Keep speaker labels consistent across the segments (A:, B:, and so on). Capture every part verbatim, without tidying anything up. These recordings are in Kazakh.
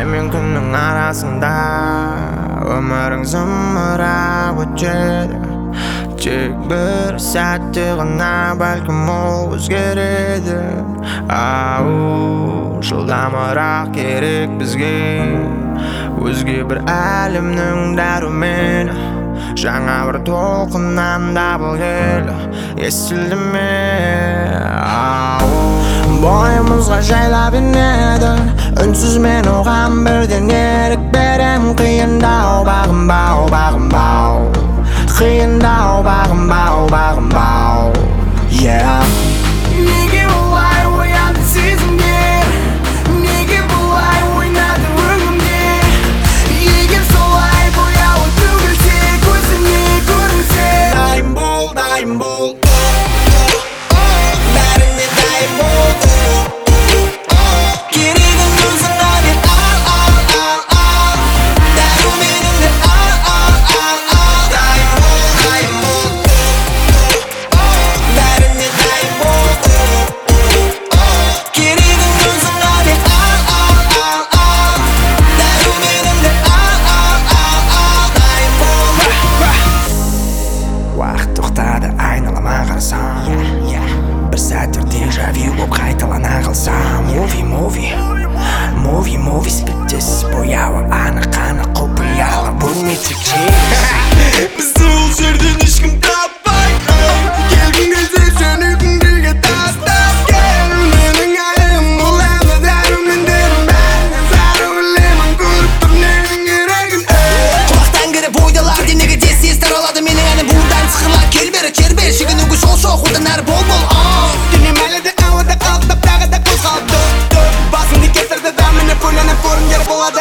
A: ай мен күннің арасында өмірің зымырап өтеді. Тек бір сәтте ғана бәлкім ол өзгереді. Ау, жылдамырақ керек бізге, өзге бір әлемнің дәрумені. Жаңа бір толқыннан дабыл келді, естілді ме? Ау, бойымызға жайлап енеді, үнсіз мен оған бірден ерік берем. Қиындау бағынбау, бағынбау, қиындау бағынбау, бағынбау. Yeah.
B: Неге олай оянды сезімге, неге бұлай ойнады өңімде? Егер солай бояуы төгілсе, көзіңе көрінсе,
A: Дайын бол, дайын бол, бәріне дайын бол. Керегін өзің бер, ал, ал, ал, ал. Дәруменіңді ал, ал, ал, ал. Дайын бол, дайын бол, бәріне дайын бол. Керегін өзің бер, ал, ал, ал, ал. Дәруменіңді ал, ал, ал, ал. Дайын бол. Уақыт тоқтады, айналама қарасам, бір сәттер дежавю боп қайталана қалсам. Муви, муви, муви, муви, спиттес бояуы анық, анық құпиялы бөлме тек бізді ол жерден ешкім таппайды. Келгің келсе сен үйкіңдеге тастап кел. Менің айым бұл әні дәрумендерім бәріне зәрі өлемін, көріп тұр ненің керегін.
C: Құлақтан кіріп ойдалар денеге тез тез таралады менің әнім буырдан сықырлар. Кел бері кер бері шегінуге жол жоқ, одан әрі бол бол.
B: денем әлі де ауада қалықтап тағы да қозғалды. Басымды кетірді да мені көлініп көріңдер болады.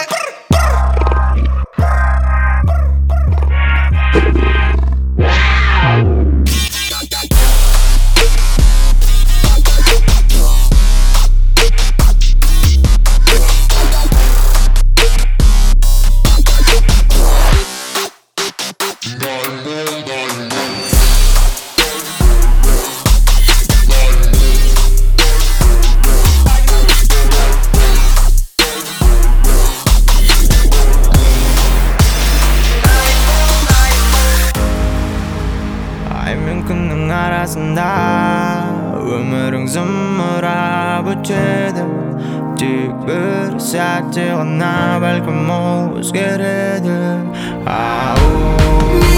A: Ай мен күннің арасында өмірің зымырап өтеді. Тек бір сәтте ғана бәлкім ол өзгереді. Ау,